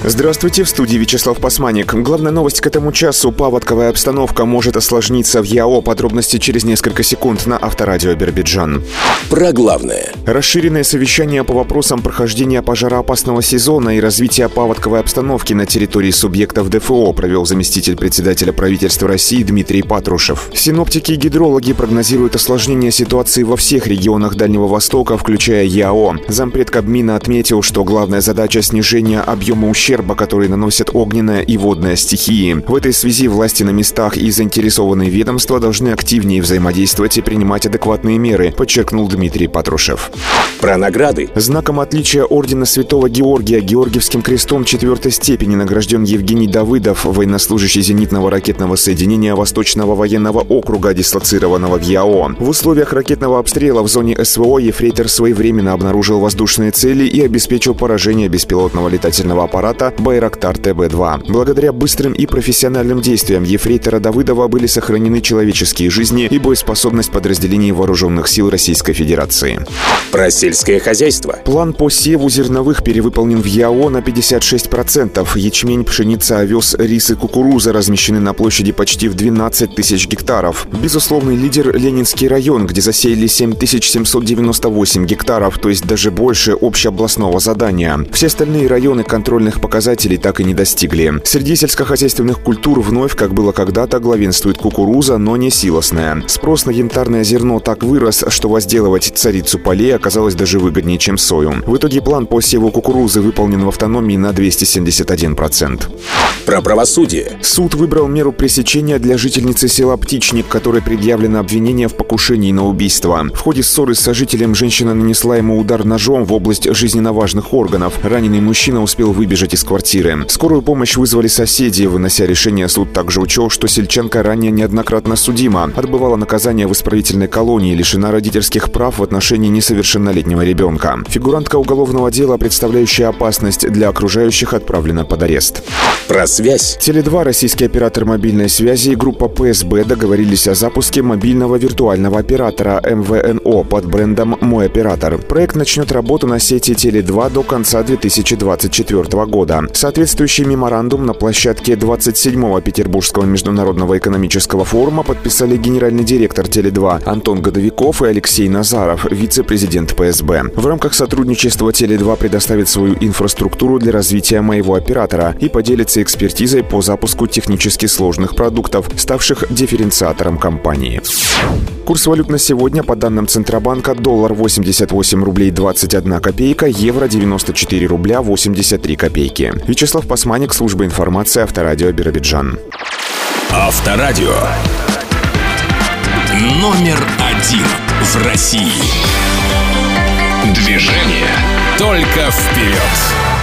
Здравствуйте, в студии Вячеслав Пасманик. Главная новость к этому часу. Паводковая обстановка может осложниться в ЯО. Подробности через несколько секунд на Авторадио Биробиджан. Про главное. Расширенное совещание по вопросам прохождения пожароопасного сезона и развития паводковой обстановки на территории субъектов ДФО провел заместитель председателя правительства России Дмитрий Патрушев. Синоптики и гидрологи прогнозируют осложнение ситуации во всех регионах Дальнего Востока, включая ЯО. Зампред Кабмина отметил, что главная задача — снижение объема ущерба, который наносят огненная и водная стихии. В этой связи власти на местах и заинтересованные ведомства должны активнее взаимодействовать и принимать адекватные меры, подчеркнул Дмитрий Патрушев. Про награды. Знаком отличия ордена Святого Георгия Георгиевским крестом 4-й степени награжден Евгений Давыдов, военнослужащий зенитного ракетного соединения Восточного военного округа, дислоцированного в ЯО. В условиях ракетного обстрела в зоне СВО ефрейтор своевременно обнаружил воздушные цели и обеспечил поражение беспилотного летательного аппарата «Байрактар ТБ-2». Благодаря быстрым и профессиональным действиям ефрейтора Давыдова были сохранены человеческие жизни и боеспособность подразделений вооруженных сил Российской Федерации. Про сельское хозяйство. План по севу зерновых перевыполнен в ЯО на 56%. Ячмень, пшеница, овес, рис и кукуруза размещены на площади почти в 12 тысяч гектаров. Безусловный лидер — Ленинский район, где засеяли 7798 гектаров, то есть даже больше общеобластного задания. Все остальные районы контрольных показателей так и не достигли. Среди сельскохозяйственных культур вновь, как было когда-то, главенствует кукуруза, но не силосная. Спрос на янтарное зерно так вырос, что возделывать царицу полей оказалось даже выгоднее, чем сою. В итоге план по севу кукурузы выполнен в автономии на 271%. Про правосудие. Суд выбрал меру пресечения для жительницы села Птичник, которой предъявлено обвинение в покушении на убийство. В ходе ссоры с сожителем женщина нанесла ему удар ножом в область жизненно важных органов. Раненый мужчина успел выбежать из квартиры. Скорую помощь вызвали соседи. Вынося решение, суд также учел, что сельчанка ранее неоднократно судима, отбывала наказание в исправительной колонии, лишена родительских прав в отношении несовершеннолетнего ребенка. Фигурантка уголовного дела, представляющая опасность для окружающих, отправлена под арест. Про связь. Теле2, российский оператор мобильной связи, и группа ПСБ договорились о запуске мобильного виртуального оператора МВНО под брендом «Мой оператор». Проект начнет работу на сети Теле2 до конца 2024 года. Соответствующий меморандум на площадке 27-го Петербургского международного экономического форума подписали генеральный директор Теле2 Антон Годовиков и Алексей Назаров, вице-президент ПСБ. В рамках сотрудничества Теле2 предоставит свою инфраструктуру для развития моего оператора и поделится экспертизой по запуску технически сложных продуктов, ставших дифференциатором компании. Курс валют на сегодня, по данным Центробанка: доллар 88 рублей 21 копейка, евро 94 рубля 83 копейки. Вячеслав Пасманик, служба информации, Авторадио Биробиджан. Авторадио. Номер 1 в России. Движение только вперед.